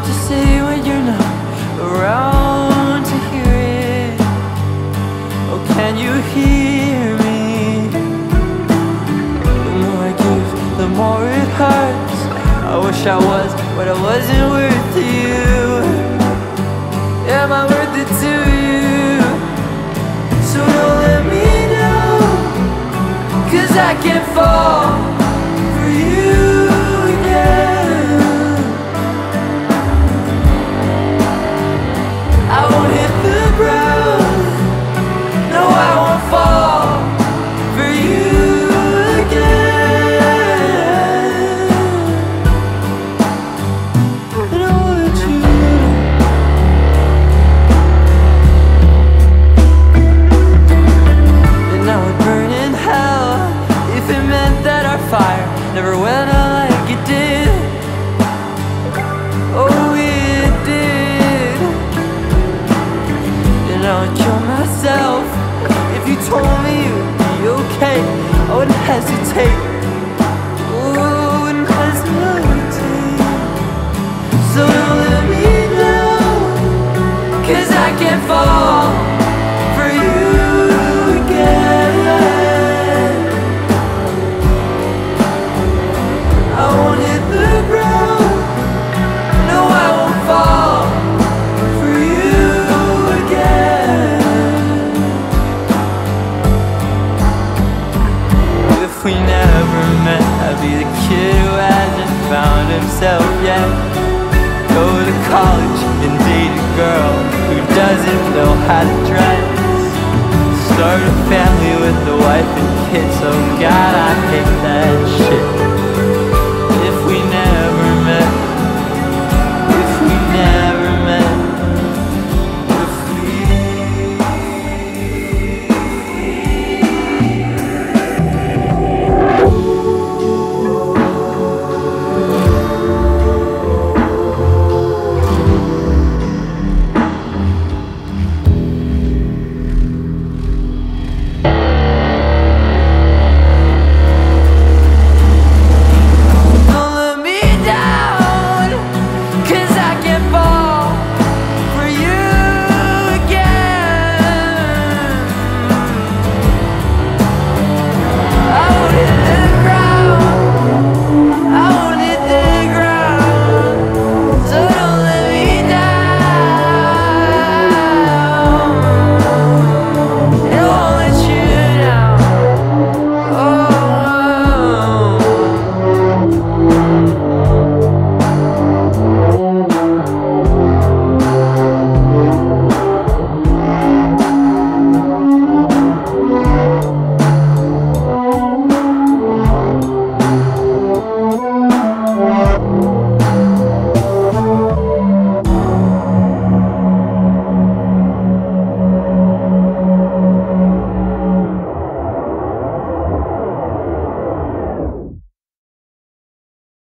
to say when you're not around to hear it. Oh, can you hear me? The more I give, the more it hurts. I wish I was, but I wasn't worth to you. Am I worth it to you? So don't let me know, 'cause I can't fall for you again. I won't hit the ground, no, I won't fall for you again. And I want you to know that I would burn in hell if it meant that our fire never went out like it did. Oh, it did. And I would kill myself if you told me you'd be okay. I wouldn't hesitate. Ooh, I wouldn't hesitate. So don't let me know, 'cause I can't fall for you again. I won't hit the ground, no, I won't fall for you again. If we never met, I'd be the kid who hasn't found himself yet. Go to college and date a girl who doesn't know how to dress. Start a family with a wife and kids, oh God, I hate that shit.